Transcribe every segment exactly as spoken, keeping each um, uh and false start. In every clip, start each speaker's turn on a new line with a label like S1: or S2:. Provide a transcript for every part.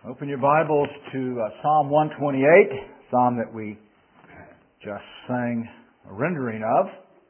S1: Open your Bibles to uh, Psalm one twenty-eight, psalm that we just sang a rendering of.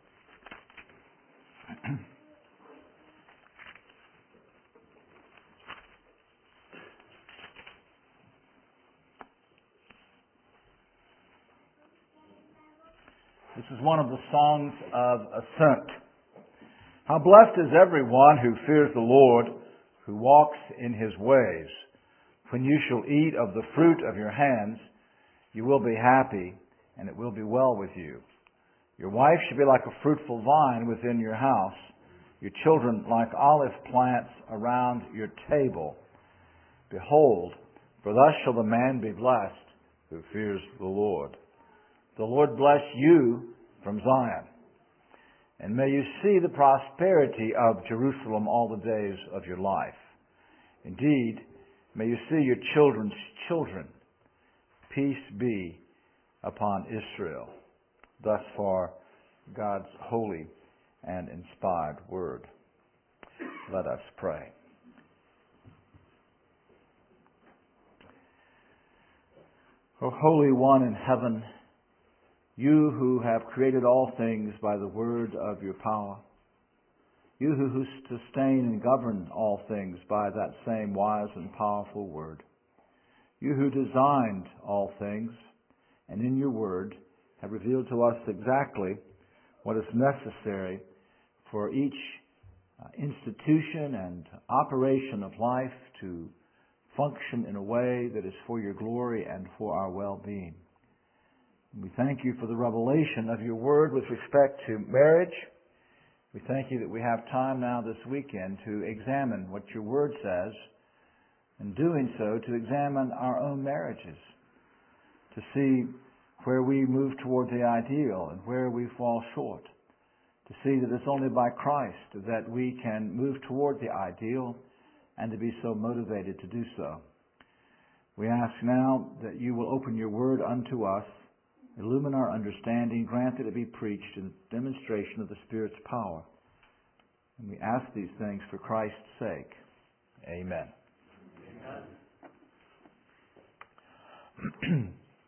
S1: This is one of the songs of ascent. How blessed is everyone who fears the Lord, who walks in His ways. When you shall eat of the fruit of your hands, you will be happy, and it will be well with you. Your wife shall be like a fruitful vine within your house, your children like olive plants around your table. Behold, for thus shall the man be blessed who fears the Lord. The Lord bless you from Zion, and may you see the prosperity of Jerusalem all the days of your life. Indeed, may you see your children's children. Peace be upon Israel. Thus far, God's holy and inspired word. Let us pray. O Holy One in heaven, you who have created all things by the word of your power, you who sustain and govern all things by that same wise and powerful word, you who designed all things and in your word have revealed to us exactly what is necessary for each uh, institution and operation of life to function in a way that is for your glory and for our well-being. We thank you for the revelation of your word with respect to marriage. We thank you that we have time now this weekend to examine what your word says, and doing so, to examine our own marriages, to see where we move toward the ideal and where we fall short, to see that it's only by Christ that we can move toward the ideal and to be so motivated to do so. We ask now that you will open your word unto us, illumine our understanding, grant that it be preached in demonstration of the Spirit's power. And we ask these things for Christ's sake. Amen. Amen.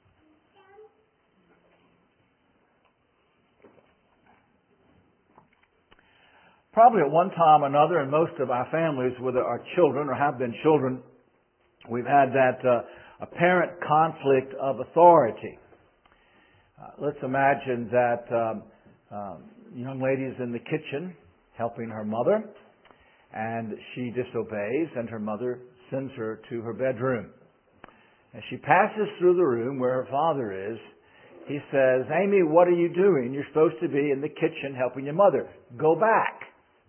S1: Probably at one time or another, in most of our families, whether our children or have been children, we've had that uh, apparent conflict of authority. Uh, let's imagine that um, um, young lady is in the kitchen helping her mother, and she disobeys, and her mother sends her to her bedroom. As she passes through the room where her father is, he says, "Amy, what are you doing? You're supposed to be in the kitchen helping your mother. Go back."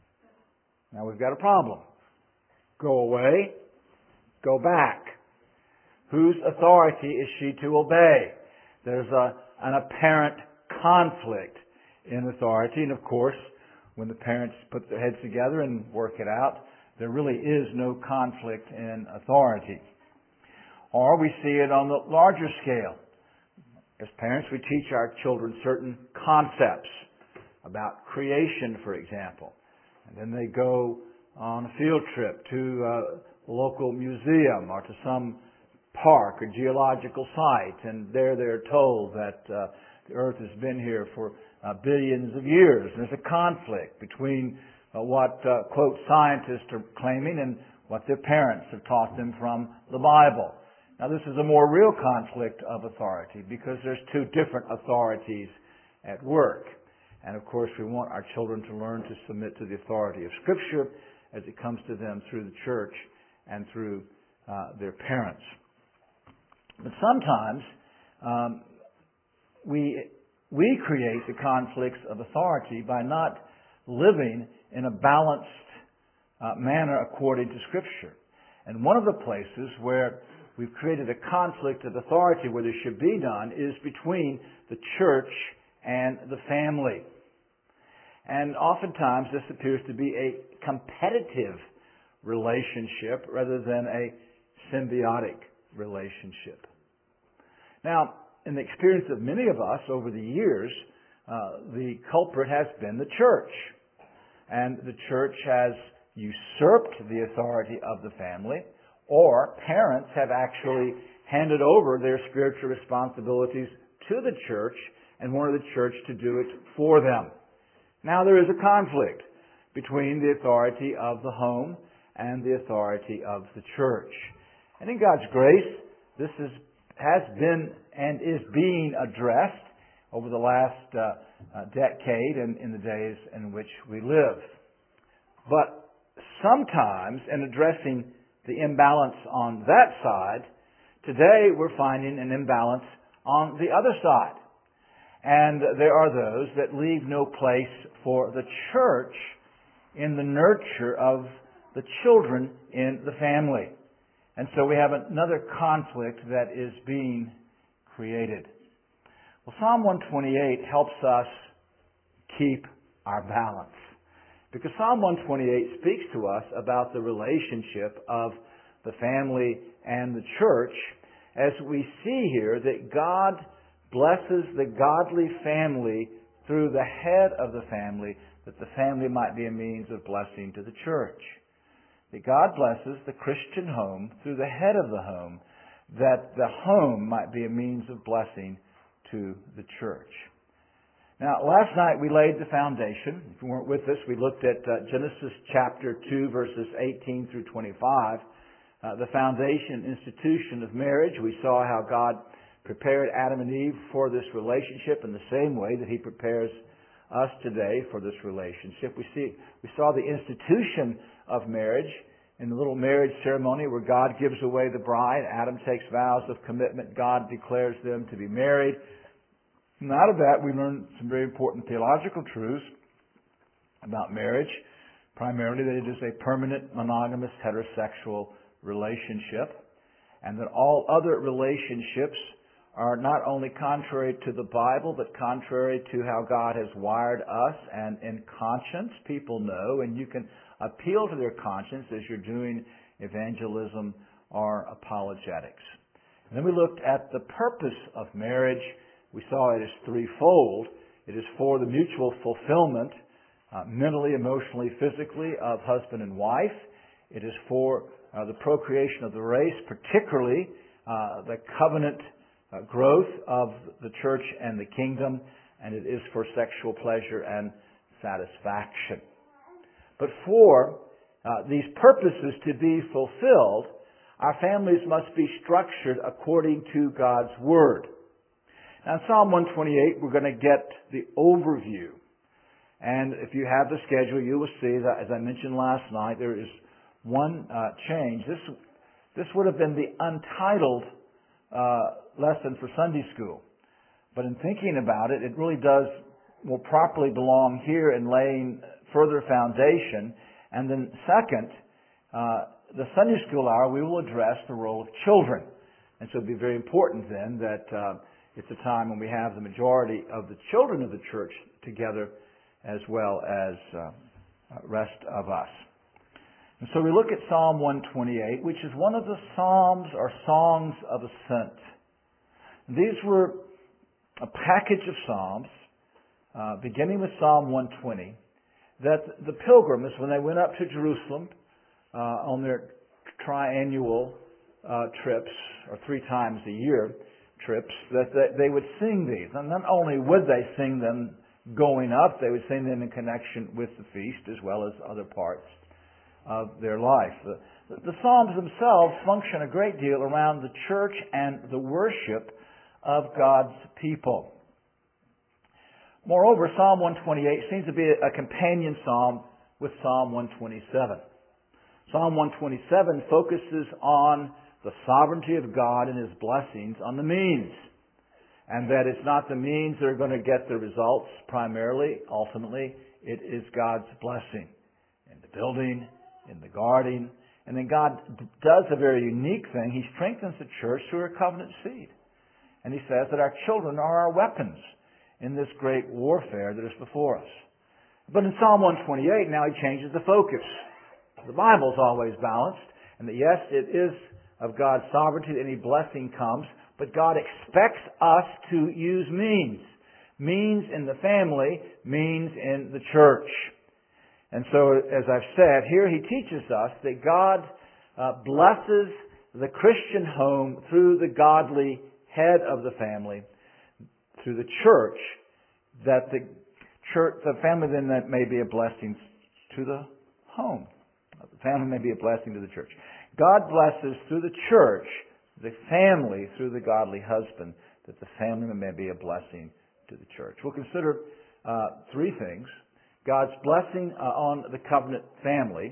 S1: Now we've got a problem. Go away. Go back. Whose authority is she to obey? There's a an apparent conflict in authority. And of course, when the parents put their heads together and work it out, there really is no conflict in authority. Or we see it on the larger scale. As parents, we teach our children certain concepts about creation, for example. And then they go on a field trip to a local museum or to some park or geological site, and there they're told that uh, the earth has been here for uh, billions of years. And there's a conflict between uh, what, uh, quote, scientists are claiming and what their parents have taught them from the Bible. Now this is a more real conflict of authority because there's two different authorities at work. And of course we want our children to learn to submit to the authority of Scripture as it comes to them through the church and through uh, their parents. But sometimes um, we we create the conflicts of authority by not living in a balanced uh, manner according to Scripture. And one of the places where we've created a conflict of authority where there should be none is between the church and the family. And oftentimes this appears to be a competitive relationship rather than a symbiotic relationship. Now, in the experience of many of us over the years, uh, the culprit has been the church. And the church has usurped the authority of the family or parents have actually handed over their spiritual responsibilities to the church and wanted the church to do it for them. Now there is a conflict between the authority of the home and the authority of the church. And in God's grace, this is, has been and is being addressed over the last uh, uh, decade and in the days in which we live. But sometimes, in addressing the imbalance on that side, today we're finding an imbalance on the other side. And there are those that leave no place for the church in the nurture of the children in the family. And so we have another conflict that is being created. Well, Psalm one twenty-eight helps us keep our balance. Because Psalm one twenty-eight speaks to us about the relationship of the family and the church, as we see here that God blesses the godly family through the head of the family, that the family might be a means of blessing to the church. That God blesses the Christian home through the head of the home, that the home might be a means of blessing to the church. Now, last night we laid the foundation. If you weren't with us, we looked at uh, Genesis chapter two, verses eighteen through twenty-five. Uh, the foundation institution of marriage. We saw how God prepared Adam and Eve for this relationship in the same way that He prepares us today for this relationship. We see, we saw the institution of marriage in the little marriage ceremony where God gives away the bride. Adam takes vows of commitment. God declares them to be married. And out of that, we learn some very important theological truths about marriage. Primarily that it is a permanent, monogamous, heterosexual relationship. And that all other relationships are not only contrary to the Bible, but contrary to how God has wired us. And in conscience, people know, and you can appeal to their conscience as you're doing evangelism or apologetics. And then we looked at the purpose of marriage. We saw it as threefold. It is for the mutual fulfillment, uh, mentally, emotionally, physically, of husband and wife. It is for uh, the procreation of the race, particularly uh, the covenant uh, growth of the church and the kingdom. And it is for sexual pleasure and satisfaction. But for uh, these purposes to be fulfilled, our families must be structured according to God's Word. Now in Psalm one twenty-eight, we're going to get the overview. And if you have the schedule, you will see that, as I mentioned last night, there is one uh, change. This, this would have been the untitled uh, lesson for Sunday school. But in thinking about it, it really does more properly belong here in laying further foundation. And then second, uh, the Sunday school hour, we will address the role of children. And so it would be very important then that uh, it's a time when we have the majority of the children of the church together as well as uh, rest of us. And so we look at Psalm one twenty-eight, which is one of the psalms or songs of ascent. These were a package of psalms, uh, beginning with Psalm one twenty, that the pilgrims, when they went up to Jerusalem uh, on their triannual uh, trips, or three times a year trips, that they, they would sing these. And not only would they sing them going up, they would sing them in connection with the feast as well as other parts of their life. The, the Psalms themselves function a great deal around the church and the worship of God's people. Moreover, Psalm one twenty-eight seems to be a companion psalm with Psalm one twenty-seven. Psalm one twenty-seven focuses on the sovereignty of God and His blessings on the means. And that it's not the means that are going to get the results primarily. Ultimately, it is God's blessing in the building, in the guarding. And then God does a very unique thing. He strengthens the church through her covenant seed. And He says that our children are our weapons in this great warfare that is before us. But in Psalm one twenty-eight, now He changes the focus. The Bible is always balanced. And that yes, it is of God's sovereignty that any blessing comes. But God expects us to use means. Means in the family, means in the church. And so, as I've said, here He teaches us that God uh, blesses the Christian home through the godly head of the family, through the church, that the church, the family then that may be a blessing to the home. The family may be a blessing to the church. God blesses through the church, the family through the godly husband, that the family may be a blessing to the church. We'll consider uh, three things. God's blessing uh, on the covenant family.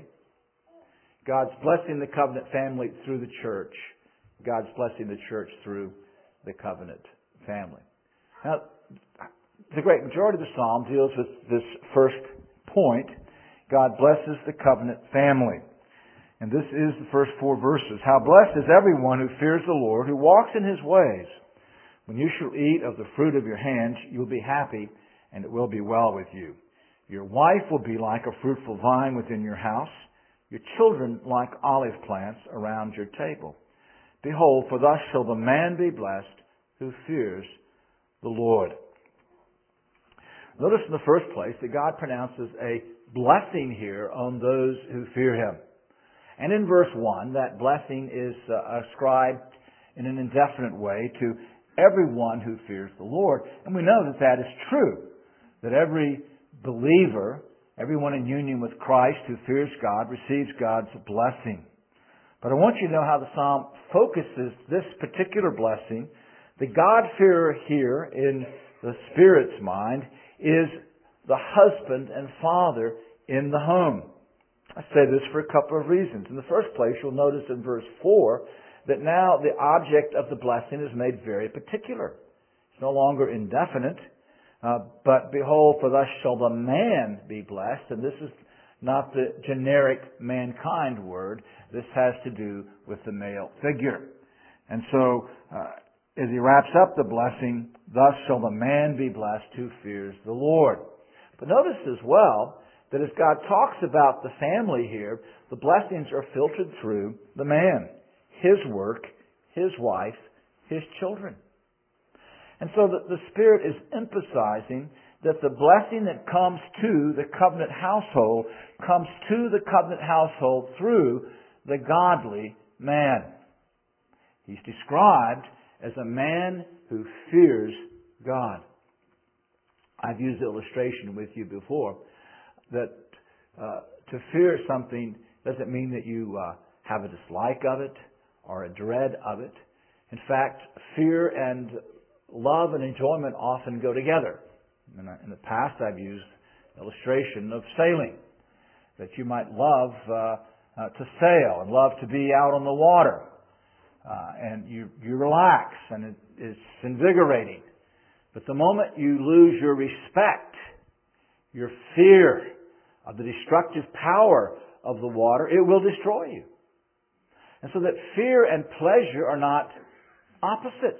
S1: God's blessing the covenant family through the church. God's blessing the church through the covenant family. Now, the great majority of the psalm deals with this first point. God blesses the covenant family. And this is the first four verses. How blessed is everyone who fears the Lord, who walks in His ways. When you shall eat of the fruit of your hands, you will be happy, and it will be well with you. Your wife will be like a fruitful vine within your house, your children like olive plants around your table. Behold, for thus shall the man be blessed who fears the Lord. Notice in the first place that God pronounces a blessing here on those who fear Him. And in verse one, that blessing is uh, ascribed in an indefinite way to everyone who fears the Lord. And we know that that is true, that every believer, everyone in union with Christ who fears God, receives God's blessing. But I want you to know how the psalm focuses this particular blessing. The God-fearer here in the Spirit's mind is the husband and father in the home. I say this for a couple of reasons. In the first place, you'll notice in verse four that now the object of the blessing is made very particular. It's no longer indefinite. Uh, but behold, for thus shall the man be blessed. And this is not the generic mankind word. This has to do with the male figure. And so, uh, as he wraps up the blessing, thus shall the man be blessed who fears the Lord. But notice as well that as God talks about the family here, the blessings are filtered through the man, his work, his wife, his children. And so the, the Spirit is emphasizing that the blessing that comes to the covenant household comes to the covenant household through the godly man. He's described as a man who fears God. I've used the illustration with you before that uh, to fear something doesn't mean that you uh, have a dislike of it or a dread of it. In fact, fear and love and enjoyment often go together. In the past, I've used illustration of sailing, that you might love uh, uh, to sail and love to be out on the water, uh, and you you relax and it, it's invigorating. But the moment you lose your respect, your fear of the destructive power of the water, it will destroy you. And so that fear and pleasure are not opposites.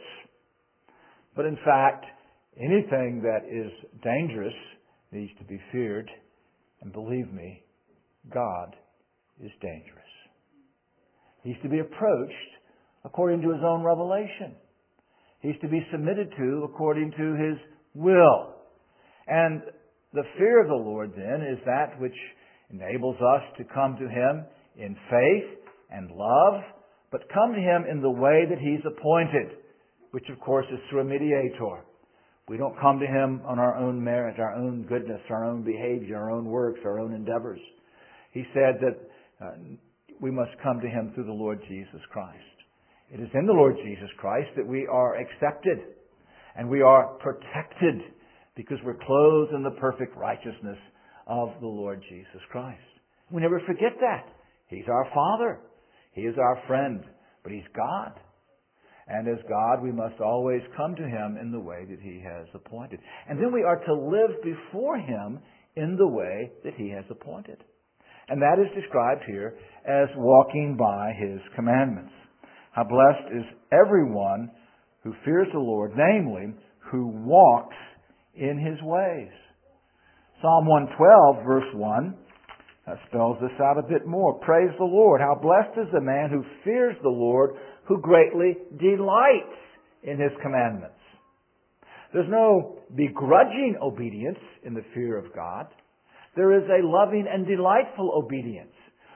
S1: But in fact, anything that is dangerous needs to be feared. And believe me, God is dangerous. He's to be approached according to His own revelation. He's to be submitted to according to His will. And the fear of the Lord then is that which enables us to come to Him in faith and love, but come to Him in the way that He's appointed, which of course is through a mediator. We don't come to Him on our own merit, our own goodness, our own behavior, our own works, our own endeavors. He said that uh, we must come to Him through the Lord Jesus Christ. It is in the Lord Jesus Christ that we are accepted and we are protected because we're clothed in the perfect righteousness of the Lord Jesus Christ. We never forget that. He's our Father. He is our friend, but He's God. And as God, we must always come to Him in the way that He has appointed. And then we are to live before Him in the way that He has appointed. And that is described here as walking by His commandments. How blessed is everyone who fears the Lord, namely, who walks in His ways. Psalm one twelve, verse one, that spells this out a bit more. Praise the Lord. How blessed is the man who fears the Lord, who greatly delights in His commandments. There's no begrudging obedience in the fear of God. There is a loving and delightful obedience.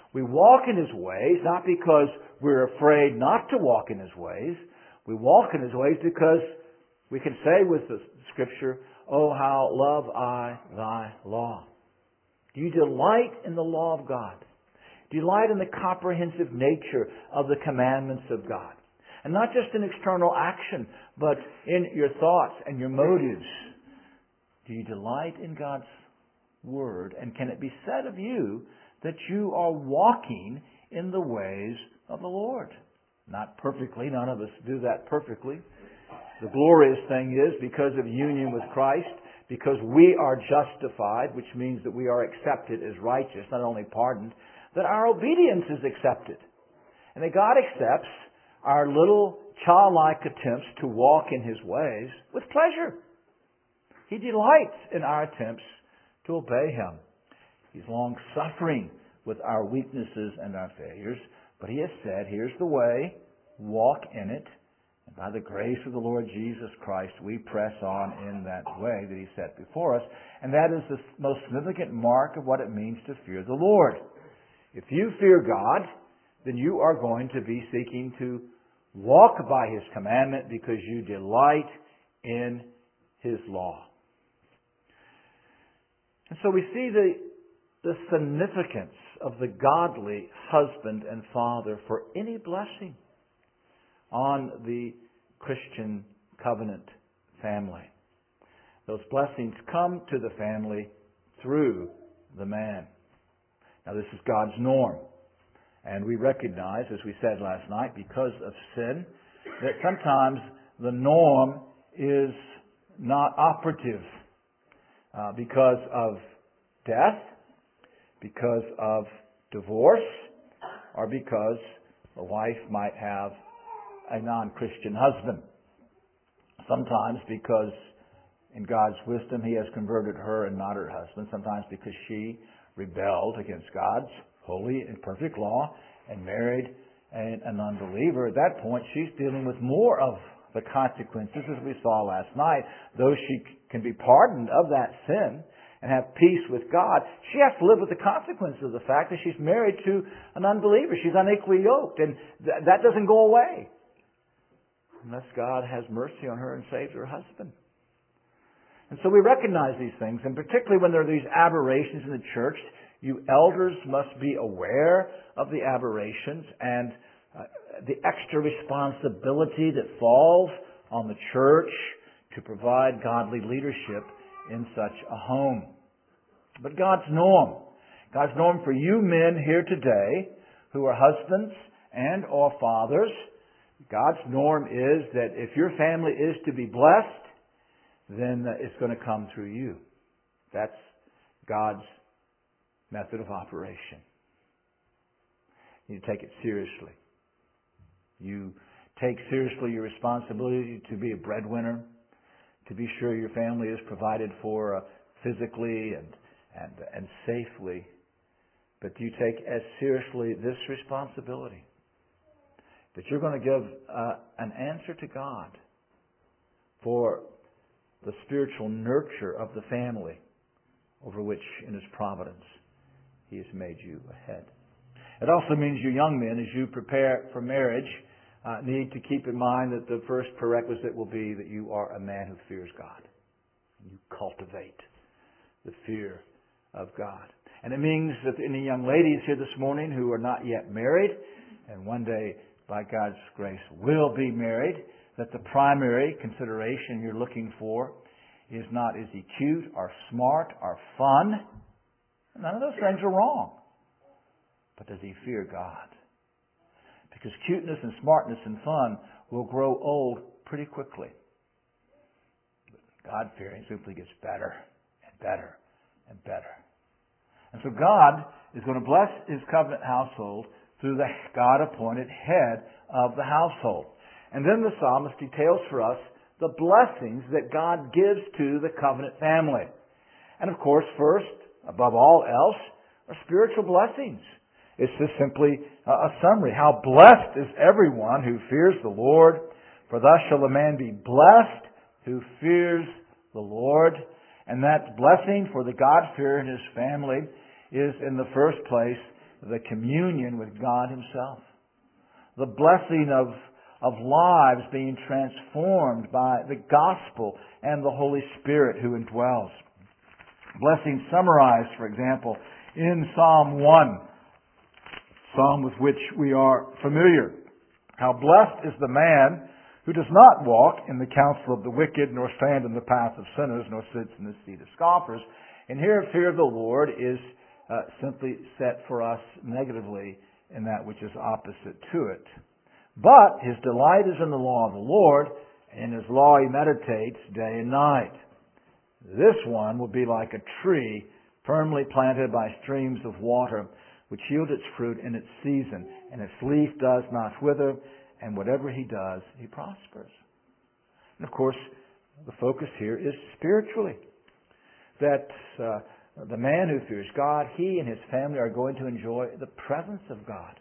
S1: We walk in His ways not because we're afraid not to walk in His ways. We walk in His ways because we can say with the Scripture, "Oh, how love I Thy law." Do you delight in the law of God? Delight in the comprehensive nature of the commandments of God. And not just in external action, but in your thoughts and your motives. Do you delight in God's Word? And can it be said of you that you are walking in the ways of the Lord? Not perfectly. None of us do that perfectly. The glorious thing is, because of union with Christ, because we are justified, which means that we are accepted as righteous, not only pardoned, that our obedience is accepted. And that God accepts our little childlike attempts to walk in His ways with pleasure. He delights in our attempts to obey Him. He's long-suffering with our weaknesses and our failures, but He has said, here's the way, walk in it, and by the grace of the Lord Jesus Christ, we press on in that way that He set before us, and that is the most significant mark of what it means to fear the Lord. If you fear God, then you are going to be seeking to walk by His commandment because you delight in His law. And so we see the, the significance of the godly husband and father for any blessing on the Christian covenant family. Those blessings come to the family through the man. Now this is God's norm. And we recognize, as we said last night, because of sin, that sometimes the norm is not operative uh, because of death, because of divorce, or because a wife might have a non-Christian husband. Sometimes because in God's wisdom He has converted her and not her husband. Sometimes because she rebelled against God's holy and perfect law and married an, an unbeliever. At that point, she's dealing with more of the consequences, as we saw last night. Though she can be pardoned of that sin and have peace with God, she has to live with the consequences of the fact that she's married to an unbeliever. She's unequally yoked, and th- that doesn't go away unless God has mercy on her and saves her husband. And so we recognize these things, and particularly when there are these aberrations in the church, you elders must be aware of the aberrations and uh, the extra responsibility that falls on the church to provide godly leadership in such a home. But God's norm, God's norm for you men here today who are husbands and or fathers, God's norm is that if your family is to be blessed, then it's going to come through you. That's God's method of operation. You take it seriously. You take seriously your responsibility to be a breadwinner, to be sure your family is provided for uh, physically and, and, and safely. But you take as seriously this responsibility that you're going to give uh, an answer to God for the spiritual nurture of the family over which in His providence He has made you a head. It also means you young men, as you prepare for marriage, uh, need to keep in mind that the first prerequisite will be that you are a man who fears God. You cultivate the fear of God. And it means that any young ladies here this morning who are not yet married, and one day, by God's grace, will be married, that the primary consideration you're looking for is not is he cute or smart or fun. None of those things are wrong. But does he fear God? Because cuteness and smartness and fun will grow old pretty quickly. God-fearing simply gets better and better and better. And so God is going to bless His covenant household through the God-appointed head of the household. And then the psalmist details for us the blessings that God gives to the covenant family. And of course, first, above all else, are spiritual blessings. It's just simply a summary. How blessed is everyone who fears the Lord, for thus shall a man be blessed who fears the Lord. And that blessing for the God-fearer in his family is, in the first place, the communion with God Himself. The blessing of, of lives being transformed by the gospel and the Holy Spirit who indwells. Blessing summarized, for example, in Psalm one, Psalm with which we are familiar. How blessed is the man who does not walk in the counsel of the wicked, nor stand in the path of sinners, nor sits in the seat of scoffers. And here, fear of the Lord is uh, simply set for us negatively in that which is opposite to it. But his delight is in the law of the Lord, and in His law he meditates day and night. This one will be like a tree firmly planted by streams of water, which yield its fruit in its season, and its leaf does not wither, and whatever he does, he prospers. And of course, the focus here is spiritually. That uh, the man who fears God, he and his family are going to enjoy the presence of God,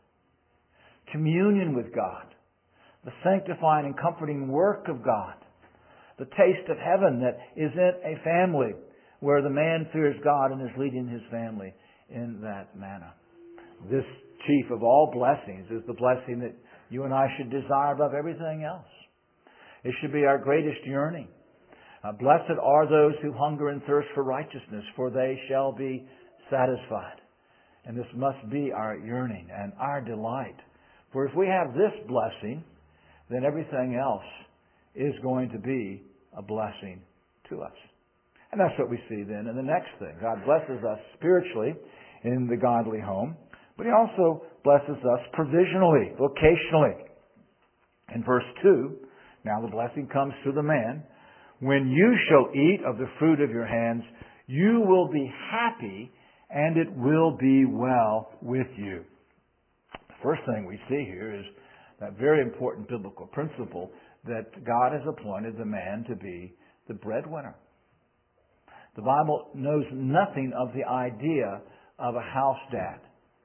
S1: communion with God, the sanctifying and comforting work of God, the taste of heaven that is in a family where the man fears God and is leading his family in that manner. This chief of all blessings is the blessing that you and I should desire above everything else. It should be our greatest yearning. Uh, blessed are those who hunger and thirst for righteousness, for they shall be satisfied. And this must be our yearning and our delight. For if we have this blessing, then everything else is going to be a blessing to us. And that's what we see then in the next thing. God blesses us spiritually in the godly home, but He also blesses us provisionally, vocationally. In verse two, now the blessing comes to the man. When you shall eat of the fruit of your hands, you will be happy, and it will be well with you. The first thing we see here is that very important biblical principle that God has appointed the man to be the breadwinner. The Bible knows nothing of the idea of a house dad.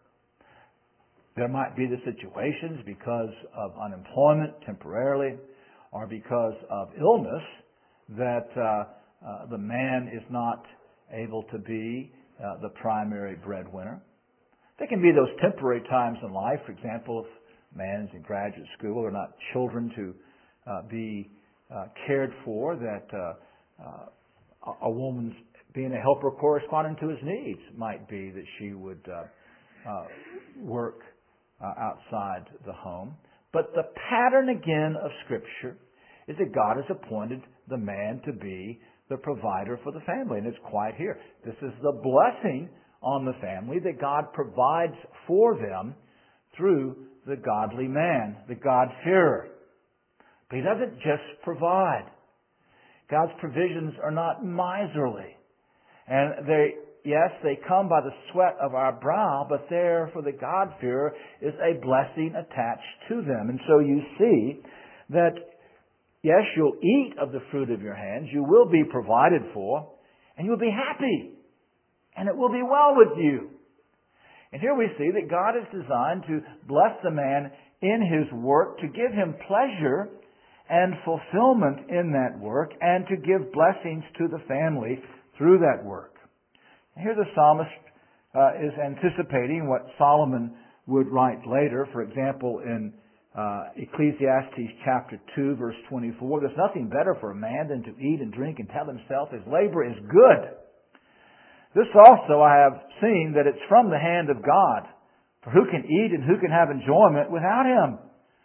S1: There might be the situations because of unemployment temporarily or because of illness that uh, uh, the man is not able to be uh, the primary breadwinner. There can be those temporary times in life, for example, if a man is in graduate school or not children to uh, be uh, cared for, that uh, uh, a woman's being a helper corresponding to his needs might be that she would uh, uh, work uh, outside the home. But the pattern again of Scripture is that God has appointed the man to be the provider for the family. And it's quite here. This is the blessing on the family that God provides for them through the godly man, the God-fearer. But He doesn't just provide. God's provisions are not miserly. And they, yes, they come by the sweat of our brow, but there for the God-fearer is a blessing attached to them. And so you see that, yes, you'll eat of the fruit of your hands, you will be provided for, and you'll be happy, and it will be well with you. And here we see that God is designed to bless the man in his work, to give him pleasure and fulfillment in that work, and to give blessings to the family through that work. Here the psalmist uh, is anticipating what Solomon would write later. For example, in uh, Ecclesiastes chapter two, verse twenty-four, there's nothing better for a man than to eat and drink and tell himself his labor is good. This also I have seen that it's from the hand of God. For who can eat and who can have enjoyment without Him?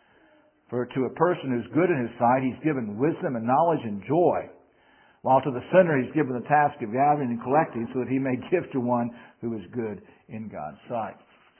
S1: For to a person who's good in His sight, He's given wisdom and knowledge and joy. While to the sinner He's given the task of gathering and collecting so that he may give to one who is good in God's sight.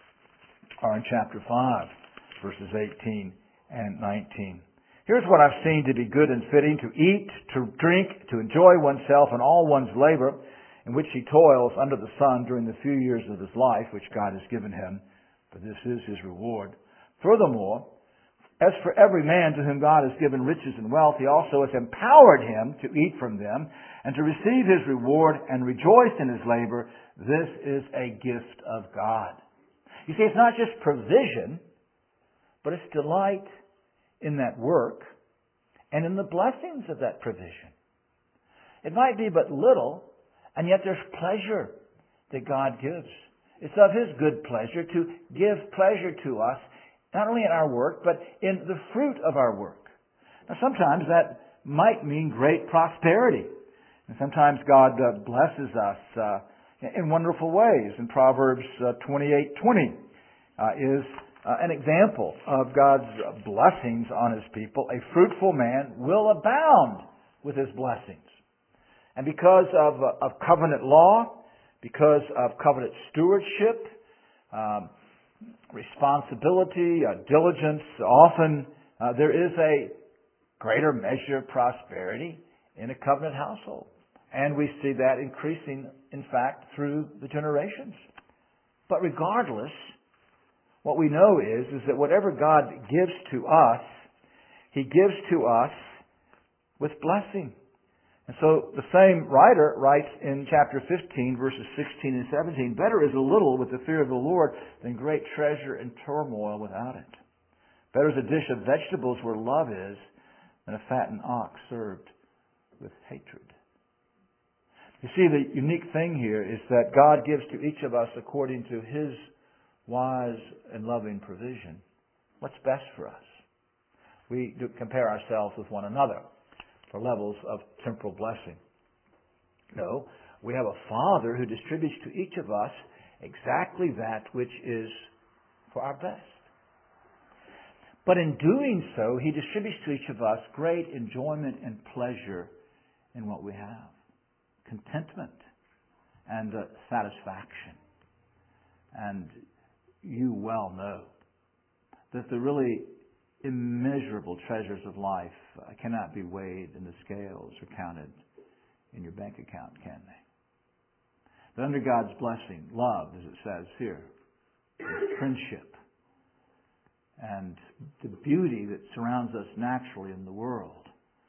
S1: Or in chapter five, verses eighteen and nineteen. Here's what I've seen to be good and fitting: to eat, to drink, to enjoy oneself and all one's labor, in which he toils under the sun during the few years of his life which God has given him, for this is his reward. Furthermore, as for every man to whom God has given riches and wealth, He also has empowered him to eat from them and to receive his reward and rejoice in his labor. This is a gift of God. You see, it's not just provision, but it's delight in that work and in the blessings of that provision. It might be but little, and yet there's pleasure that God gives It's of His good pleasure to give pleasure to us, not only in our work, but in the fruit of our work. Now, sometimes that might mean great prosperity. And sometimes God uh, blesses us uh, in wonderful ways. And Proverbs uh, twenty-eight twenty uh, is uh, an example of God's blessings on His people. A fruitful man will abound with his blessings. And because of, uh, of covenant law, because of covenant stewardship, um, responsibility, uh, diligence, often uh, there is a greater measure of prosperity in a covenant household. And we see that increasing, in fact, through the generations. But regardless, what we know is, is that whatever God gives to us, He gives to us with blessing. And so the same writer writes in chapter fifteen, verses sixteen and seventeen, "Better is a little with the fear of the Lord than great treasure and turmoil without it. Better is a dish of vegetables where love is than a fattened ox served with hatred." You see, the unique thing here is that God gives to each of us according to His wise and loving provision what's best for us. We do compare ourselves with one another for levels of temporal blessing. No, we have a Father who distributes to each of us exactly that which is for our best. But in doing so, He distributes to each of us great enjoyment and pleasure in what we have. Contentment and uh, satisfaction. And you well know that the really immeasurable treasures of life uh, cannot be weighed in the scales or counted in your bank account, can they? But under God's blessing, love, as it says here, friendship, and the beauty that surrounds us naturally in the world,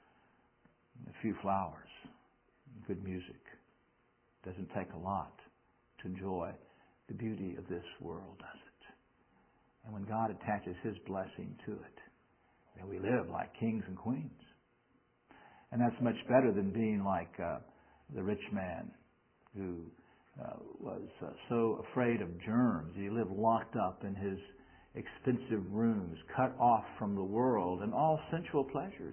S1: a few flowers, good music. It doesn't take a lot to enjoy the beauty of this world, does it? And when God attaches His blessing to it, then we live like kings and queens. And that's much better than being like uh, the rich man who uh, was uh, so afraid of germs. He lived locked up in his expensive rooms, cut off from the world and all sensual pleasures.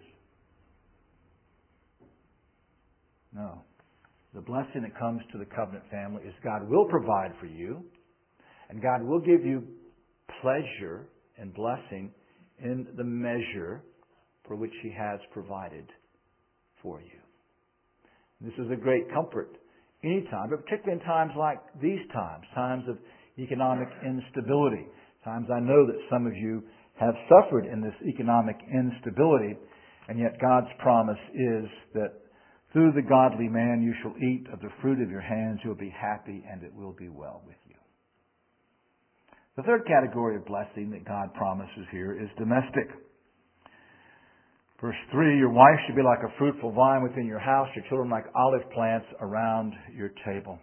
S1: No. The blessing that comes to the covenant family is God will provide for you, and God will give you pleasure and blessing in the measure for which He has provided for you. This is a great comfort anytime, but particularly in times like these times, times of economic instability. Times I know that some of you have suffered in this economic instability, and yet God's promise is that through the godly man you shall eat of the fruit of your hands, you'll be happy, and it will be well with you. The third category of blessing that God promises here is domestic. Verse three, "Your wife should be like a fruitful vine within your house, your children like olive plants around your table."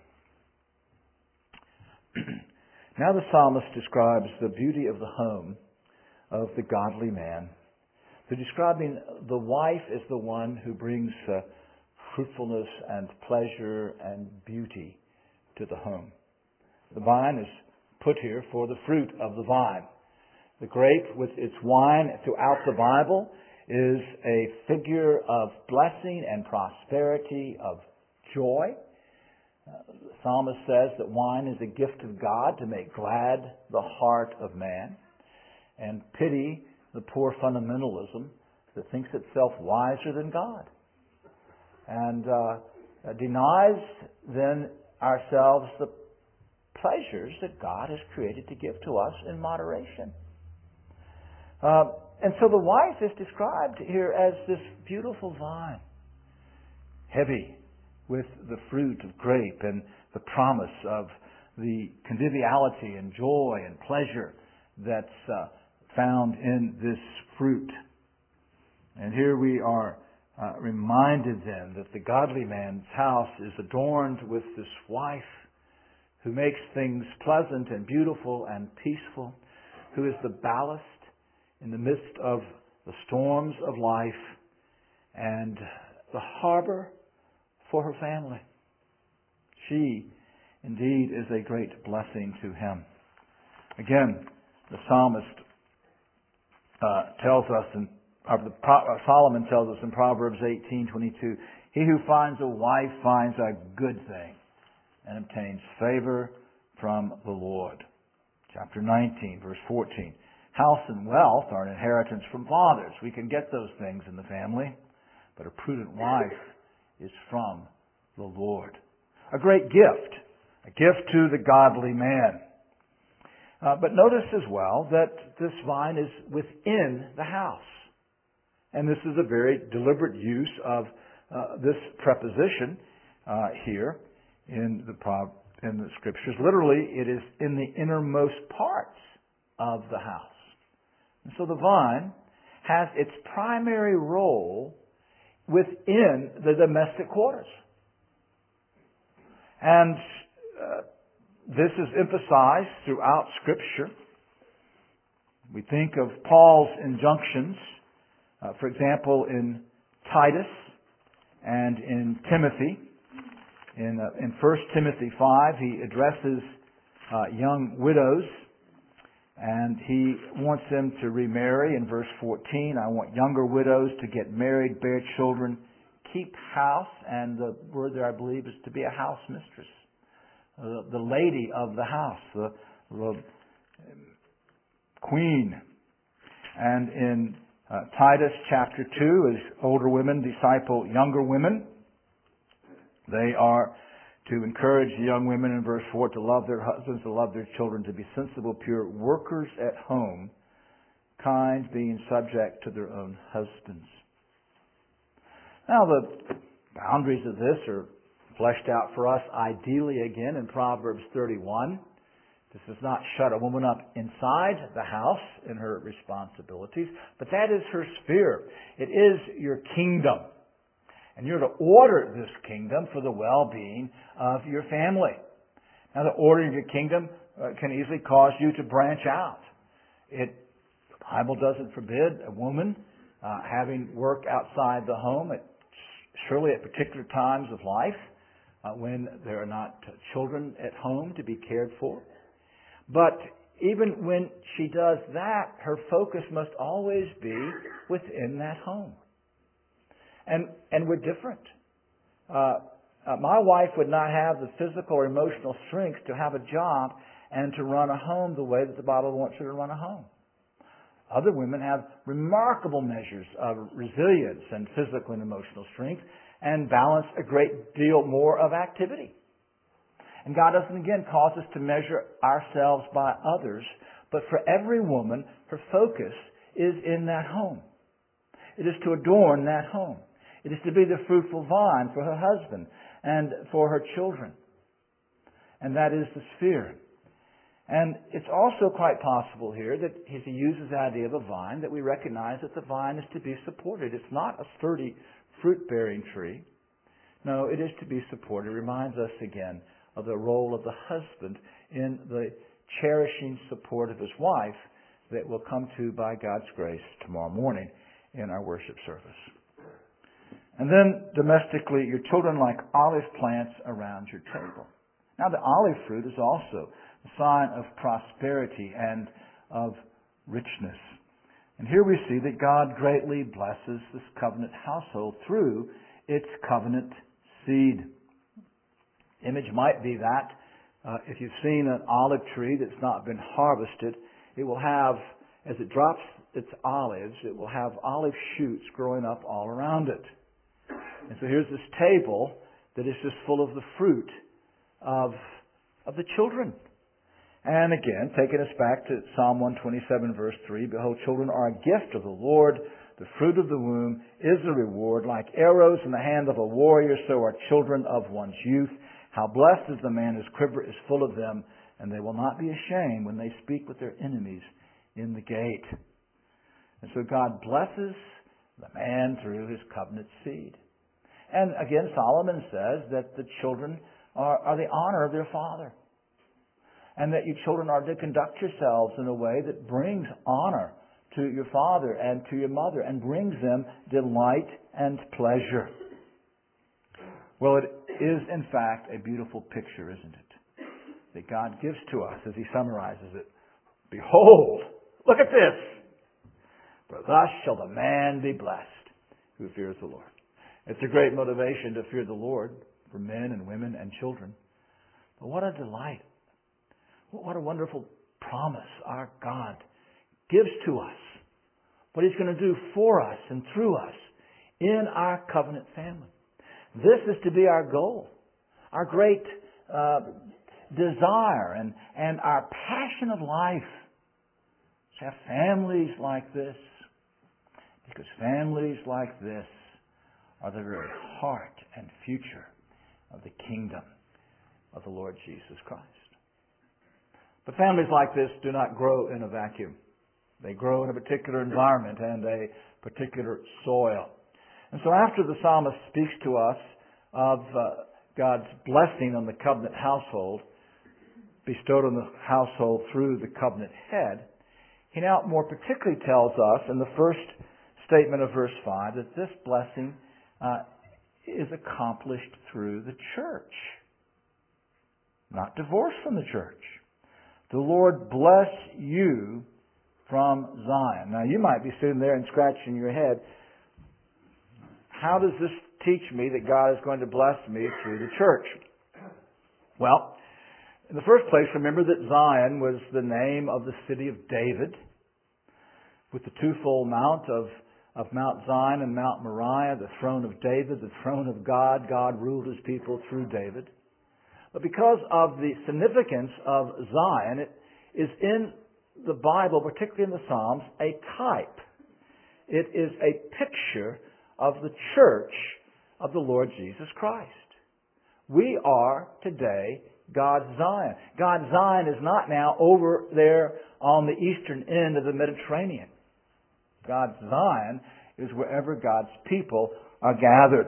S1: Now the psalmist describes the beauty of the home of the godly man. So describing the wife as the one who brings uh, fruitfulness and pleasure and beauty to the home. The vine is put here for the fruit of the vine. The grape with its wine throughout the Bible is a figure of blessing and prosperity, of joy. Uh, the psalmist says that wine is a gift of God to make glad the heart of man, and pity the poor fundamentalism that thinks itself wiser than God, and uh, denies then ourselves the pleasures that God has created to give to us in moderation. Uh, and so the wife is described here as this beautiful vine, heavy with the fruit of grape and the promise of the conviviality and joy and pleasure that's uh, found in this fruit. And here we are uh, reminded then that the godly man's house is adorned with this wife who makes things pleasant and beautiful and peaceful, who is the ballast in the midst of the storms of life and the harbor for her family. She indeed is a great blessing to him. Again, the psalmist uh, tells us, in, or the, uh, Solomon tells us in Proverbs eighteen twenty-two, he who finds a wife finds a good thing and obtains favor from the Lord. Chapter nineteen, verse fourteen. House and wealth are an inheritance from fathers. We can get those things in the family, but a prudent wife is from the Lord. A great gift, a gift to the godly man. Uh, but notice as well that this vine is within the house. And this is a very deliberate use of uh, this preposition uh, here in the, pro- in the Scriptures. Literally, it is in the innermost parts of the house. And so the vine has its primary role within the domestic quarters. And uh, this is emphasized throughout Scripture. We think of Paul's injunctions, uh, for example, in Titus and in Timothy. In, uh, in First Timothy five, he addresses uh, young widows, and he wants them to remarry. In verse fourteen, I want younger widows to get married, bear children, keep house, and the word there, I believe, is to be a house mistress. Uh, the lady of the house, the, the queen. And in uh, Titus chapter two, as older women disciple younger women, they are to encourage the young women in verse four to love their husbands, to love their children, to be sensible, pure, workers at home, kind, being subject to their own husbands. Now the boundaries of this are fleshed out for us ideally again in Proverbs thirty-one. This does not shut a woman up inside the house in her responsibilities, but that is her sphere. It is your kingdom. And you're to order this kingdom for the well-being of your family. Now, the ordering of your kingdom uh, can easily cause you to branch out. It, the Bible doesn't forbid a woman uh, having work outside the home, at, surely at particular times of life uh, when there are not children at home to be cared for. But even when she does that, her focus must always be within that home. And and we're different. Uh, uh, my wife would not have the physical or emotional strength to have a job and to run a home the way that the Bible wants her to run a home. Other women have remarkable measures of resilience and physical and emotional strength and balance a great deal more of activity. And God doesn't again cause us to measure ourselves by others, but for every woman, her focus is in that home. It is to adorn that home. It is to be the fruitful vine for her husband and for her children. And that is the sphere. And it's also quite possible here that as he uses the idea of a vine, that we recognize that the vine is to be supported. It's not a sturdy fruit-bearing tree. No, it is to be supported. It reminds us again of the role of the husband in the cherishing support of his wife that we'll come to by God's grace tomorrow morning in our worship service. And then domestically, your children like olive plants around your table. Now the olive fruit is also a sign of prosperity and of richness. And here we see that God greatly blesses this covenant household through its covenant seed. Image might be that uh, if you've seen an olive tree that's not been harvested, it will have, as it drops its olives, it will have olive shoots growing up all around it. And so here's this table that is just full of the fruit of, of the children. And again, taking us back to Psalm one twenty-seven, verse three, behold, children are a gift of the Lord. The fruit of the womb is a reward. Like arrows in the hand of a warrior, so are children of one's youth. How blessed is the man whose quiver is full of them, and they will not be ashamed when they speak with their enemies in the gate. And so God blesses the man through his covenant seed. And again, Solomon says that the children are, are the honor of their father. And that you children are to conduct yourselves in a way that brings honor to your father and to your mother and brings them delight and pleasure. Well, it is in fact a beautiful picture, isn't it? that God gives to us as He summarizes it. Behold, look at this. For thus shall the man be blessed who fears the Lord. It's a great motivation to fear the Lord for men and women and children. But what a delight. What a wonderful promise our God gives to us. What He's going to do for us and through us in our covenant family. This is to be our goal, our great uh, desire and, and our passion of life. To have families like this. Because families like this are the very heart and future of the kingdom of the Lord Jesus Christ. But families like this do not grow in a vacuum. They grow in a particular environment and a particular soil. And so after the psalmist speaks to us of uh, God's blessing on the covenant household, bestowed on the household through the covenant head, he now more particularly tells us in the first statement of verse five that this blessing uh, is accomplished through the church, not divorced from the church. The Lord bless you from Zion. Now you might be sitting there and scratching your head. How does this teach me that God is going to bless me through the church? Well, in the first place, remember that Zion was the name of the city of David, with the twofold mount of, of Mount Zion and Mount Moriah, the throne of David, the throne of God. God ruled His people through David. But because of the significance of Zion, it is in the Bible, particularly in the Psalms, a type. It is a picture of the church of the Lord Jesus Christ. We are today God's Zion. God's Zion is not now over there on the eastern end of the Mediterranean. God's Zion is wherever God's people are gathered.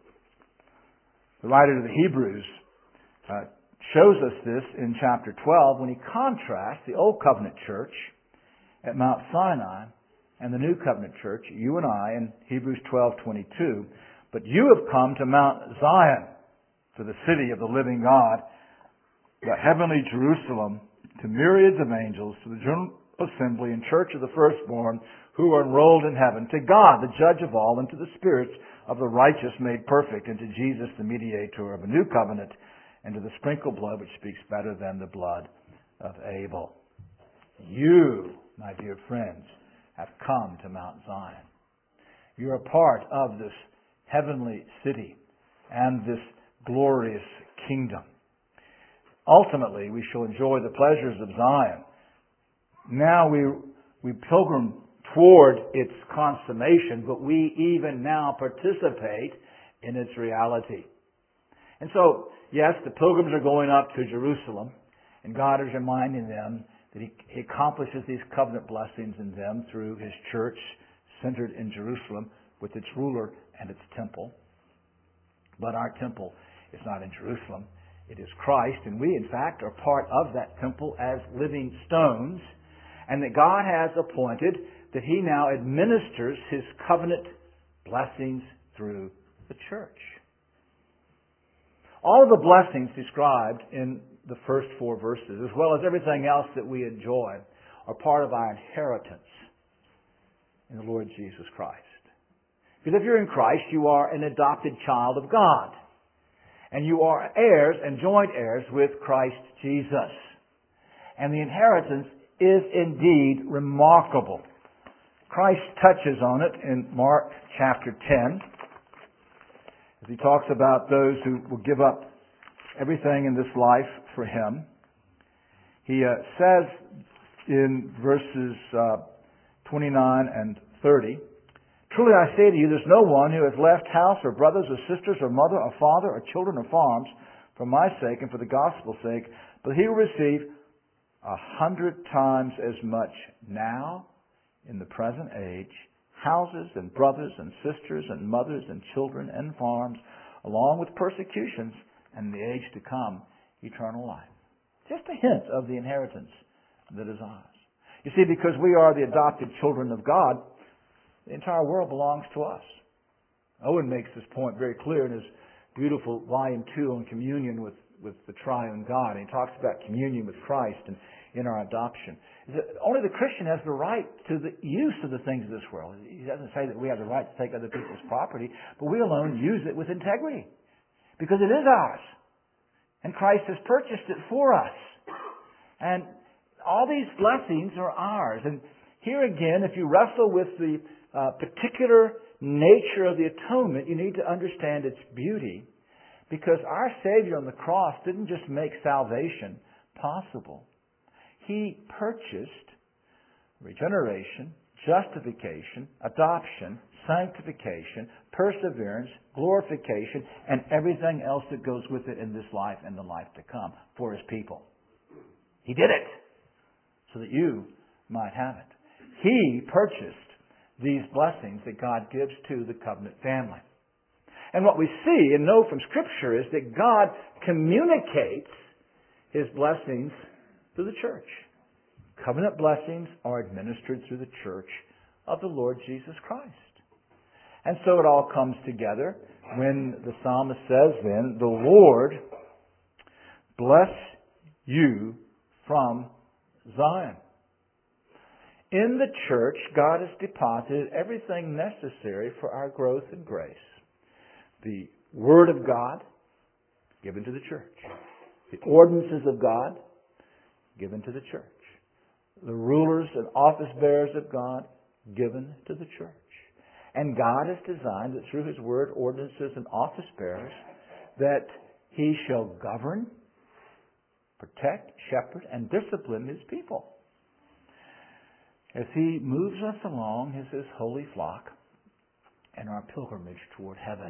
S1: The writer of the Hebrews uh, shows us this in chapter twelve when he contrasts the Old Covenant church at Mount Sinai and the New Covenant church, you and I, in Hebrews twelve twenty-two. But you have come to Mount Zion, to the city of the living God, the heavenly Jerusalem, to myriads of angels, to the general assembly and church of the firstborn who are enrolled in heaven, to God, the judge of all, and to the spirits of the righteous made perfect, and to Jesus, the mediator of a new covenant, and to the sprinkled blood which speaks better than the blood of Abel. You, my dear friends, have come to Mount Zion. You are part of this heavenly city and this glorious kingdom. Ultimately, we shall enjoy the pleasures of Zion. Now we, we pilgrim toward its consummation, but we even now participate in its reality. And so, yes, the pilgrims are going up to Jerusalem, and God is reminding them that He, he accomplishes these covenant blessings in them through His church centered in Jerusalem with its ruler and its temple. But our temple is not in Jerusalem. It is Christ, and we, in fact, are part of that temple as living stones, and that God has appointed that He now administers His covenant blessings through the church. All of the blessings described in the first four verses, as well as everything else that we enjoy, are part of our inheritance in the Lord Jesus Christ. Because if you're in Christ, you are an adopted child of God. And you are heirs and joint heirs with Christ Jesus. And the inheritance is indeed remarkable. Christ touches on it in Mark chapter ten, as He talks about those who will give up everything in this life for Him. He uh, says in verses uh, twenty-nine and thirty, "Truly I say to you, there's no one who has left house or brothers or sisters or mother or father or children or farms for my sake and for the gospel's sake, but he will receive a hundred times as much now in the present age, houses and brothers and sisters and mothers and children and farms, along with persecutions, and in the age to come, eternal life." Just a hint of the inheritance that is ours. You see, because we are the adopted children of God, the entire world belongs to us. Owen makes this point very clear in his beautiful volume two on communion with, with the triune God. And he talks about communion with Christ and in our adoption. Only the Christian has the right to the use of the things of this world. He doesn't say that we have the right to take other people's property, but we alone use it with integrity because it is ours. And Christ has purchased it for us. And all these blessings are ours. And here again, if you wrestle with the uh, particular nature of the atonement, you need to understand its beauty, because our Savior on the cross didn't just make salvation possible. He purchased regeneration, justification, adoption, sanctification, perseverance, glorification, and everything else that goes with it in this life and the life to come for His people. He did it so that you might have it. He purchased these blessings that God gives to the covenant family. And what we see and know from Scripture is that God communicates His blessings to the church. Covenant blessings are administered through the church of the Lord Jesus Christ. And so it all comes together when the psalmist says then, "The Lord bless you from Zion." In the church, God has deposited everything necessary for our growth and grace. The Word of God, given to the church. The ordinances of God, given to the church. The rulers and office bearers of God, given to the church. And God has designed that through His Word, ordinances, and office bearers, that He shall govern, protect, shepherd, and discipline His people as He moves us along as His holy flock in our pilgrimage toward heaven.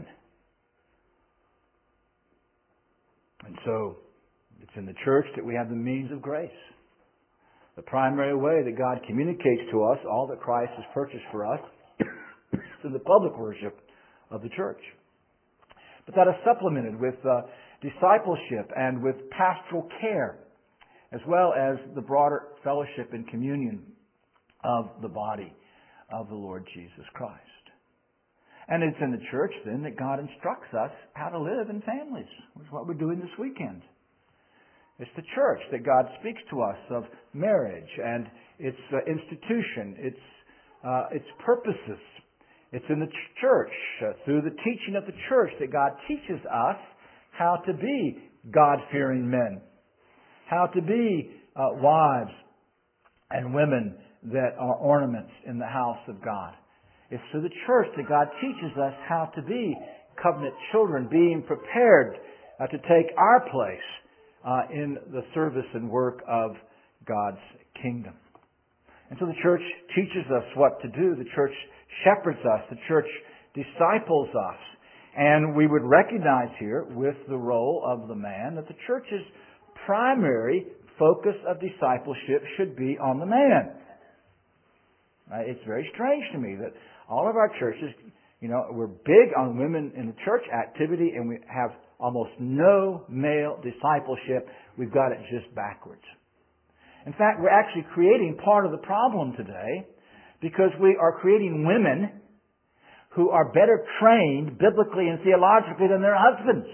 S1: And so, it's in the church that we have the means of grace. The primary way that God communicates to us all that Christ has purchased for us is through the public worship of the church. But that is supplemented with uh, discipleship and with pastoral care, as well as the broader fellowship and communion of the body of the Lord Jesus Christ. And it's in the church then that God instructs us how to live in families, which is what we're doing this weekend. It's the church that God speaks to us of marriage and its uh, institution, its uh, its purposes. It's in the ch- church, uh, through the teaching of the church, that God teaches us how to be God-fearing men, how to be uh, wives and women that are ornaments in the house of God. It's through the church that God teaches us how to be covenant children, being prepared uh, to take our place uh, in the service and work of God's kingdom. And so the church teaches us what to do. The church shepherds us. The church disciples us. And we would recognize here with the role of the man that the church's primary focus of discipleship should be on the man. Uh, it's very strange to me that all of our churches, you know, we're big on women in the church activity and we have almost no male discipleship. We've got it just backwards. In fact, we're actually creating part of the problem today because we are creating women who are better trained biblically and theologically than their husbands.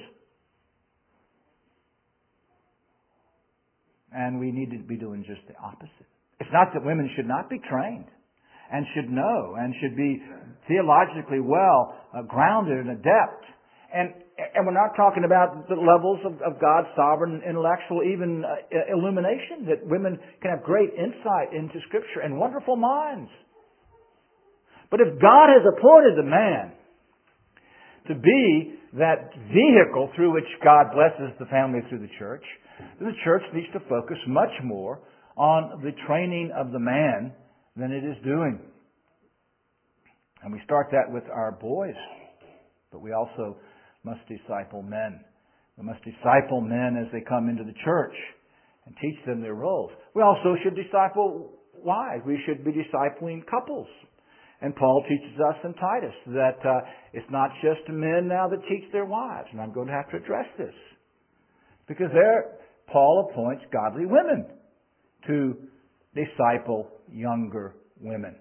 S1: And we need to be doing just the opposite. It's not that women should not be trained and should know and should be theologically well uh, grounded and adept. And and we're not talking about the levels of, of God's sovereign, intellectual, even uh, illumination, that women can have great insight into Scripture and wonderful minds. But if God has appointed the man to be that vehicle through which God blesses the family through the church, then the church needs to focus much more on the training of the man than it is doing. And we start that with our boys, but we also must disciple men. We must disciple men as they come into the church and teach them their roles. We also should disciple wives. We should be discipling couples. And Paul teaches us in Titus that uh, it's not just men now that teach their wives. And I'm going to have to address this. Because there, Paul appoints godly women to disciple younger women.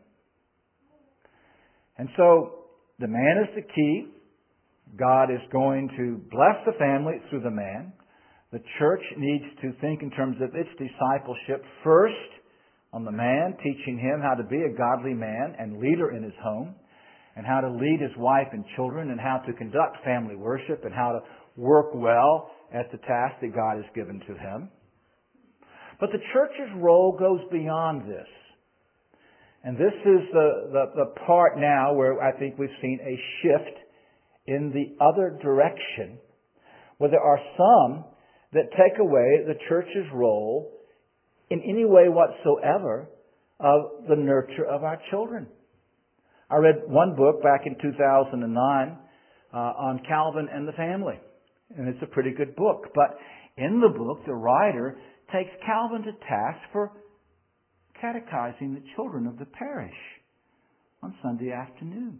S1: And so, the man is the key. God is going to bless the family through the man. The church needs to think in terms of its discipleship first on the man, teaching him how to be a godly man and leader in his home, and how to lead his wife and children, and how to conduct family worship, and how to work well at the task that God has given to him. But the church's role goes beyond this. And this is the, the, the part now where I think we've seen a shift in the other direction, where there are some that take away the church's role in any way whatsoever of the nurture of our children. I read one book back in two thousand nine uh, on Calvin and the family, and it's a pretty good book. But in the book, the writer takes Calvin to task for catechizing the children of the parish on Sunday afternoon.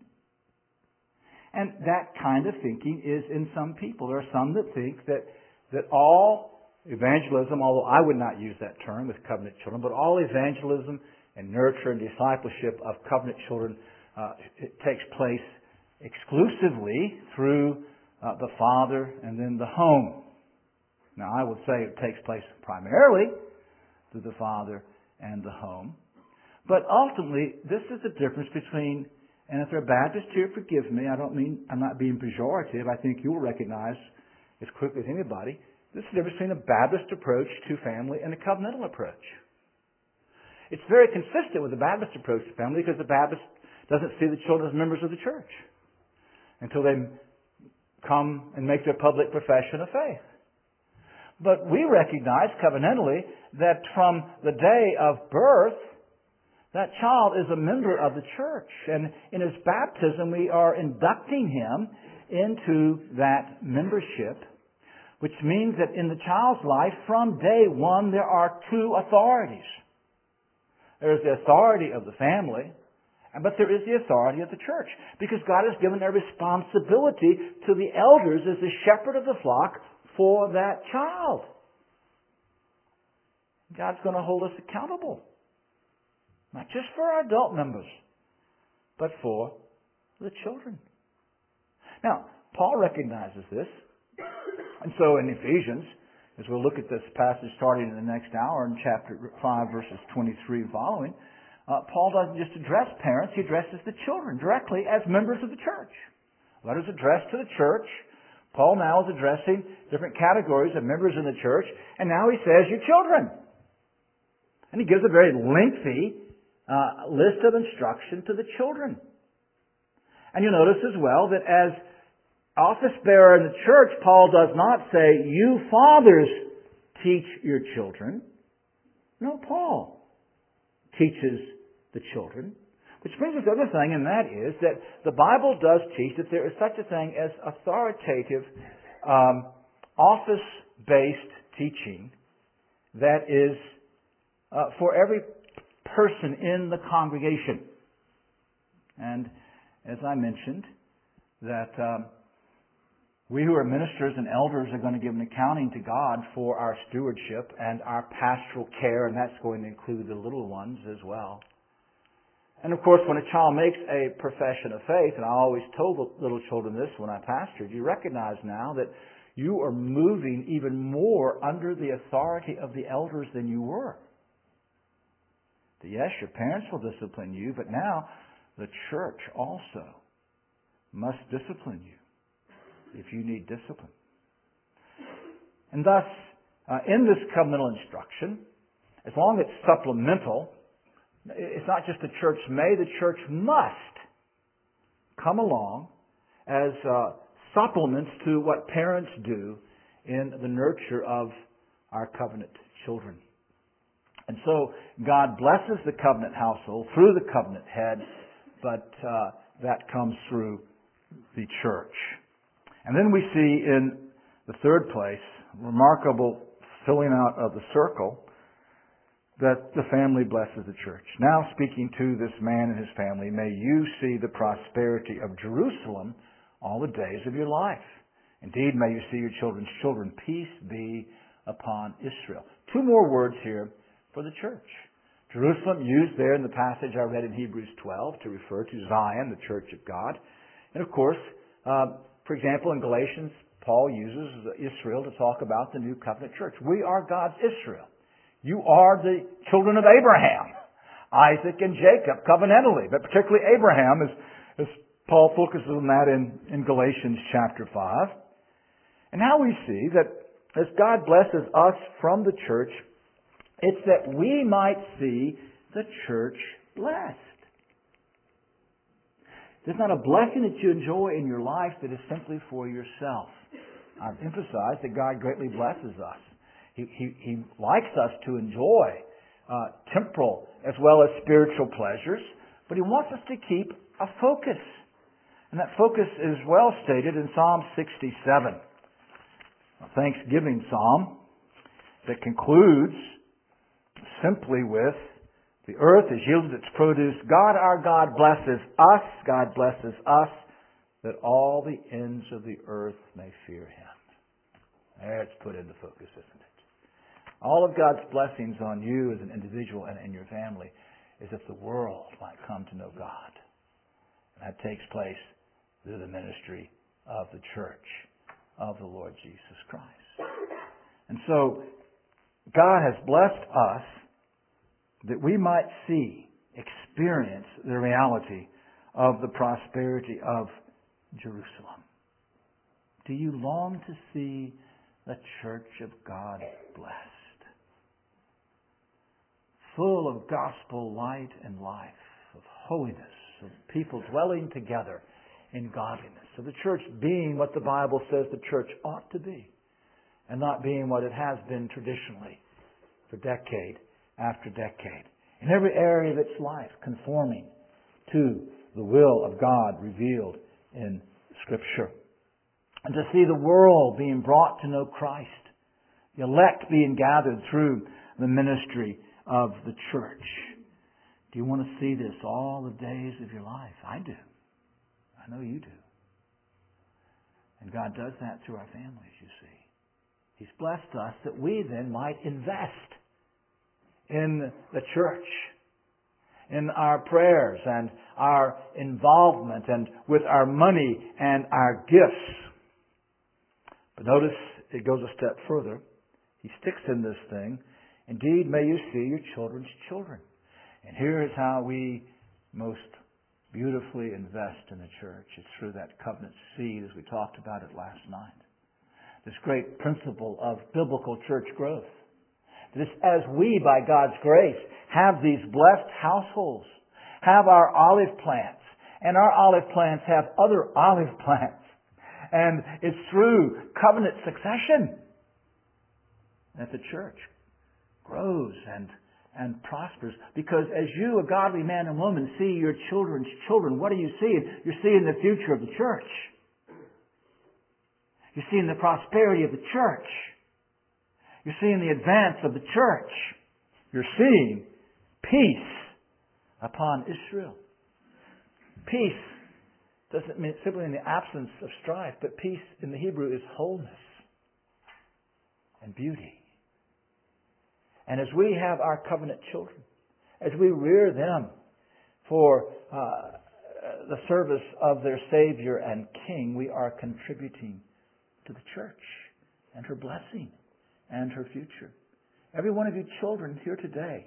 S1: And that kind of thinking is in some people. There are some that think that, that all evangelism, although I would not use that term with covenant children, but all evangelism and nurture and discipleship of covenant children uh, it takes place exclusively through uh, the father and then the home. Now, I would say it takes place primarily through the father and the home. But ultimately, this is the difference between, and if there are Baptists here, forgive me, I don't mean, I'm not being pejorative, I think you'll recognize as quickly as anybody, this is the difference between a Baptist approach to family and a covenantal approach. It's very consistent with the Baptist approach to family because the Baptist doesn't see the children as members of the church until they come and make their public profession of faith. But we recognize covenantally that from the day of birth, that child is a member of the church. And in his baptism, we are inducting him into that membership, which means that in the child's life, from day one, there are two authorities. There is the authority of the family, but there is the authority of the church, because God has given a responsibility to the elders as the shepherd of the flock for that child. God's going to hold us accountable. Not just for our adult members, but for the children. Now, Paul recognizes this. And so in Ephesians, as we'll look at this passage starting in the next hour in chapter five, verses twenty-three and following, uh, Paul doesn't just address parents, he addresses the children directly as members of the church. Letters addressed to the church. Paul now is addressing different categories of members in the church, and now he says, your children. And he gives a very lengthy uh, list of instruction to the children. And you'll notice as well that as office bearer in the church, Paul does not say, you fathers teach your children. No, Paul teaches the children. Which brings us to the other thing, and that is that the Bible does teach that there is such a thing as authoritative, um, office-based teaching that is uh, for every person in the congregation. And as I mentioned, that um, we who are ministers and elders are going to give an accounting to God for our stewardship and our pastoral care, and that's going to include the little ones as well. And of course, when a child makes a profession of faith, and I always told the little children this when I pastored, you recognize now that you are moving even more under the authority of the elders than you were. That yes, your parents will discipline you, but now the church also must discipline you if you need discipline. And thus, uh, in this covenantal instruction, as long as it's supplemental, it's not just the church may, the church must come along as uh, supplements to what parents do in the nurture of our covenant children. And so God blesses the covenant household through the covenant head, but uh, that comes through the church. And then we see in the third place, remarkable filling out of the circle, that the family blesses the church. Now speaking to this man and his family, may you see the prosperity of Jerusalem all the days of your life. Indeed, may you see your children's children. Peace be upon Israel. Two more words here for the church. Jerusalem used there in the passage I read in Hebrews twelve to refer to Zion, the church of God. And of course, uh, for example, in Galatians Paul uses Israel to talk about the new covenant church. We are God's Israel. You are the children of Abraham, Isaac and Jacob, covenantally, but particularly Abraham, as, as Paul focuses on that in, in Galatians chapter five. And now we see that as God blesses us from the church, it's that we might see the church blessed. There's not a blessing that you enjoy in your life that is simply for yourself. I've emphasized that God greatly blesses us. He, he, he likes us to enjoy uh, temporal as well as spiritual pleasures, but He wants us to keep a focus. And that focus is well stated in Psalm sixty-seven, a thanksgiving psalm that concludes simply with, the earth has yielded its produce. God, our God, blesses us. God blesses us that all the ends of the earth may fear Him. There it's put into focus, isn't it? All of God's blessings on you as an individual and in your family is that the world might come to know God. And that takes place through the ministry of the church of the Lord Jesus Christ. And so, God has blessed us that we might see, experience the reality of the prosperity of Jerusalem. Do you long to see the church of God blessed? Full of gospel light and life, of holiness, of people dwelling together in godliness. Of the church being what the Bible says the church ought to be, and not being what it has been traditionally for decade after decade. In every area of its life, conforming to the will of God revealed in Scripture. And to see the world being brought to know Christ. The elect being gathered through the ministry of the church. Do you want to see this all the days of your life? I do. I know you do. And God does that through our families, you see. He's blessed us that we then might invest in the church, in our prayers and our involvement and with our money and our gifts. But notice it goes a step further. He sticks in this thing. Indeed, may you see your children's children. And here is how we most beautifully invest in the church. It's through that covenant seed, as we talked about it last night. This great principle of biblical church growth. That as we, by God's grace, have these blessed households, have our olive plants, and our olive plants have other olive plants, and it's through covenant succession that the church grows and, and prospers. Because as you, a godly man and woman, see your children's children, what are you seeing? You're seeing the future of the church. You're seeing the prosperity of the church. You're seeing the advance of the church. You're seeing peace upon Israel. Peace doesn't mean simply in the absence of strife, but peace in the Hebrew is wholeness and beauty. And as we have our covenant children, as we rear them for uh, the service of their Savior and King, we are contributing to the church and her blessing and her future. Every one of you children here today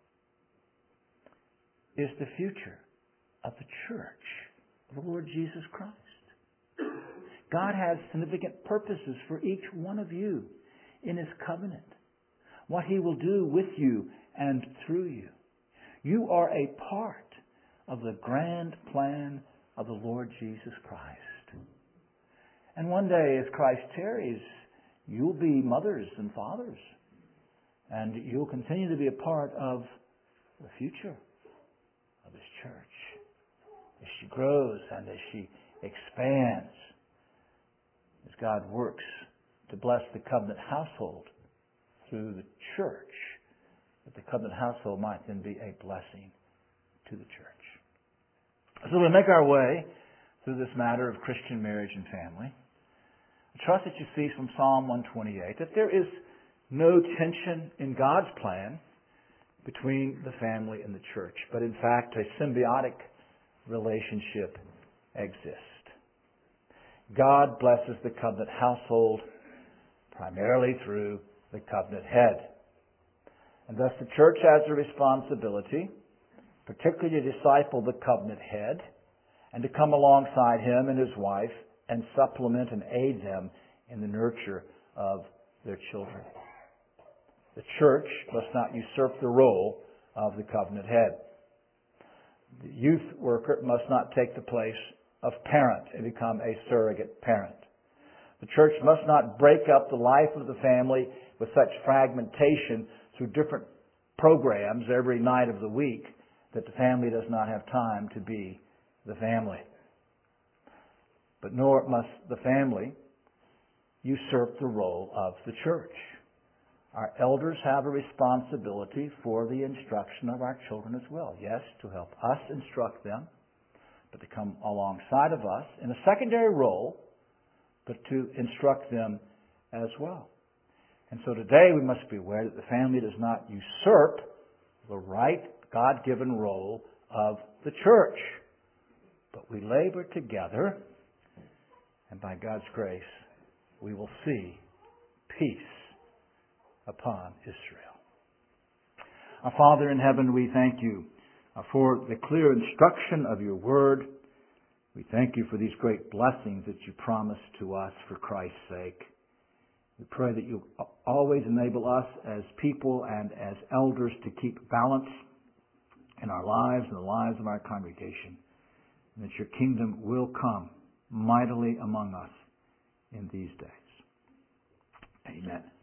S1: is the future of the church of the Lord Jesus Christ. God has significant purposes for each one of you in His covenant. What He will do with you and through you. You are a part of the grand plan of the Lord Jesus Christ. And one day, as Christ tarries, you'll be mothers and fathers. And you'll continue to be a part of the future of His church. As she grows and as she expands. As God works to bless the covenant household through the church. That the covenant household might then be a blessing to the church. So we make our way through this matter of Christian marriage and family. I trust that you see from Psalm one twenty-eight that there is no tension in God's plan between the family and the church, but in fact a symbiotic relationship exists. God blesses the covenant household primarily through the covenant head. And thus the church has a responsibility, particularly to disciple the covenant head and to come alongside him and his wife and supplement and aid them in the nurture of their children. The church must not usurp the role of the covenant head. The youth worker must not take the place of parent and become a surrogate parent. The church must not break up the life of the family with such fragmentation through different programs every night of the week that the family does not have time to be the family. But nor must the family usurp the role of the church. Our elders have a responsibility for the instruction of our children as well. Yes, to help us instruct them, but to come alongside of us in a secondary role, but to instruct them as well. And so today we must be aware that the family does not usurp the right God-given role of the church, but we labor together, and by God's grace, we will see peace upon Israel. Our Father in heaven, we thank you for the clear instruction of your word. We thank you for these great blessings that you promise to us for Christ's sake. We pray that you always enable us as people and as elders to keep balance in our lives and the lives of our congregation, and that your kingdom will come mightily among us in these days. Amen.